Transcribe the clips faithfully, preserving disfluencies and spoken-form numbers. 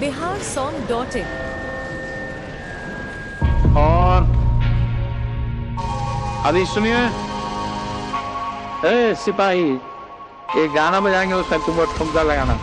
Bihar song dot in. और अभी सुनिए, ए सिपाही, ये गाना बजाएंगे उसका तुम ठुमका लगाना।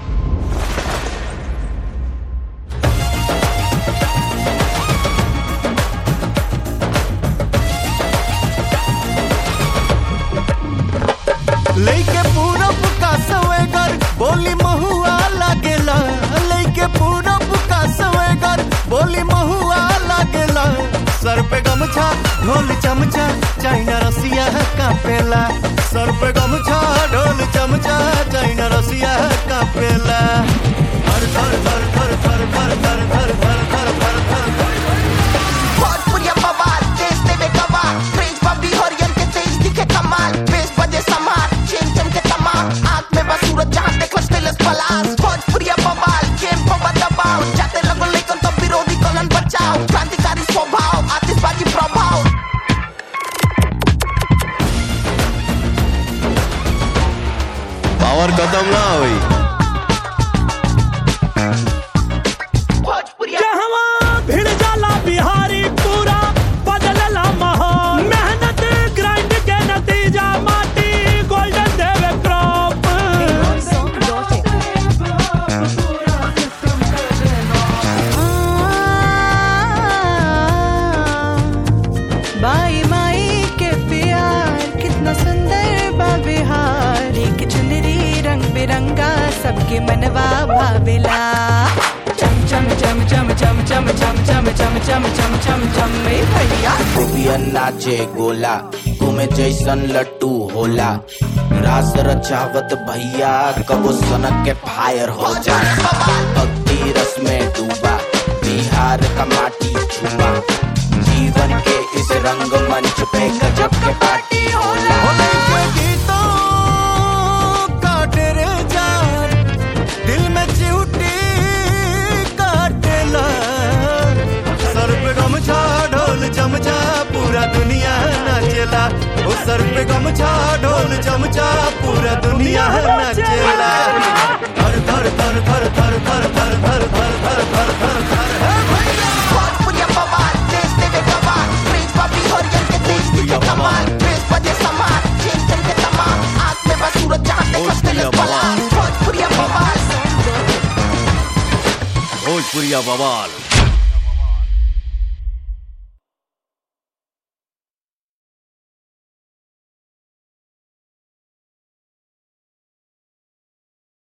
लेके पूरब का सवेगर बोली महुआ लागेला, लेके पूरब का सवेगर बोली महुआ लागेला। सर पे गमछा ढोल चमचा चाइना रसिया कापेला, सर पे गमछा ढोल चमचा चाइना रसिया कापेला। धर धर धर धर धर धर धर धर धर धर धर धर धर भोजपुरिया बवाल देश देवे गवाह, क्रेज बबी हरियन के तेज दिखे कमाल। बेस बजे समार चेन चमके तमाम, आँख में बस सूरज जहाँ देखो स्टेलस पलास। भोजपुरिया बवाल गेम को दबाओ, जाते लगो लेकिन तो विरोधी कलन बचाओ। क्रांतिकारी स्वभाव आतिशबाजी प्रभाव, पावर खत्म ना हुई। बाई माई के प्यार कितना सुंदर बा बिहार, एक चुनरी रंग बिरंगा सबके मनवा भावेला। चम चम चम चम चम चम चम चम चम चम चम चम चम ए भैया गोपिया नाचे गोला, घूमे जैसन लट्टू होला। रास रचावत भैया कबो सनक के फायर हो जा। भक्ति रस में डूबा बिहार का माटी छुआ, जीवन के इस रंग मंच पे गजब के पार्टी होला। के गीतों का तेरे जान दिल में चिउटी काटेला। सर पे गमछा ढोल चमचा पूरा दुनिया नाचेला, ओ सर पे गमछा ढोल चमचा पूरा दुनिया नाचेला। धर धर धर धर धर धर धर धर धर धर धर धर धर भोजपुरिया बवाल देश देवे गवाह, क्रेज बबी हरियन के तेज दिखे कमाल। बेस बजे समार चेन चमके तमाम, आँख में बस सूरज जहाँ देखो स्टेलस पलास। भोजपुरिया बवाल भोजपुरिया बवाल।